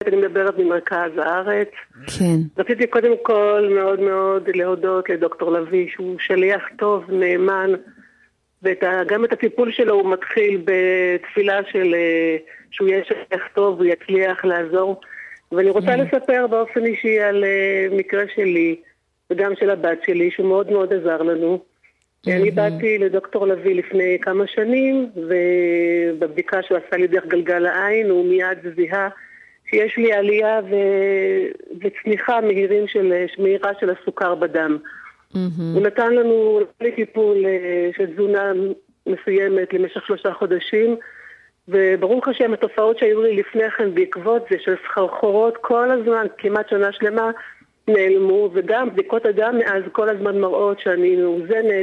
אני מדברת ממרכז הארץ. כן. רציתי קודם כל מאוד מאוד להודות לדוקטור לוי, שהוא שליח טוב, נאמן, וגם את הטיפול שלו הוא מתחיל בתפילה של שהוא יהיה שליח טוב, הוא יצליח לעזור. ואני רוצה לספר באופן אישי על מקרה שלי, וגם של הבת שלי, שהוא מאוד מאוד עזר לנו. אני באתי לדוקטור לוי לפני כמה שנים, ובבדיקה שהוא עשה לי דרך גלגל העין, הוא מיד זיהה שיש לי עלייה וצניחה מהירה של הסוכר בדם. הוא נתן לנו טיפול של תזונה מסוימת למשך 3 חודשים, וברוך השם התופעות שהיו לי לפני כן בעקבות זה של סחרחורות כל הזמן, כמעט שנה שלמה, נעלמו, וגם בדיקות הדם מאז כל הזמן מראות שאני מאוזנת,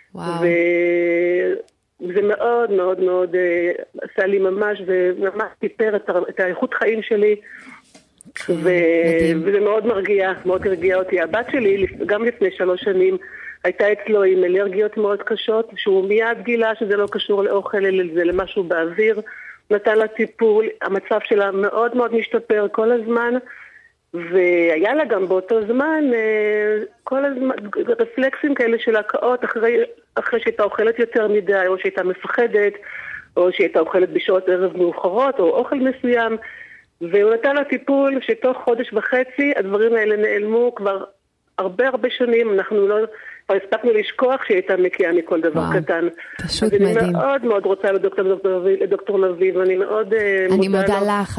וזה מאוד מאוד מאוד עשה לי ממש, וממש טיפר את האיכות חיים שלי, וזה מאוד הרגיע אותי. הבת שלי, גם לפני 3 שנים, הייתה אצלו עם אלרגיות מאוד קשות, שהוא מיד גילה שזה לא קשור לאוכל, אלא זה למשהו באוויר, נתן לה טיפול, המצב שלה מאוד מאוד משתפר כל הזמן, והיה לה גם באותו זמן כל הזמן רפלקסים כאלה של הקאות אחרי שהייתה אוכלת יותר מדי, או שהייתה מפחדת, או שהייתה אוכלת בשעות ערב מאוחרות, או אוכל מסוים, והוא נתן לה טיפול שתוך 1.5 חודש הדברים האלה נעלמו. כבר הרבה שנים, אנחנו לא כבר הספקנו לשכוח שהיא הייתה מקיאה מכל דבר קטן. פשוט מדהים. אני מאוד מאוד רוצה לדוקטור לוי, ואני מאוד מודה לך.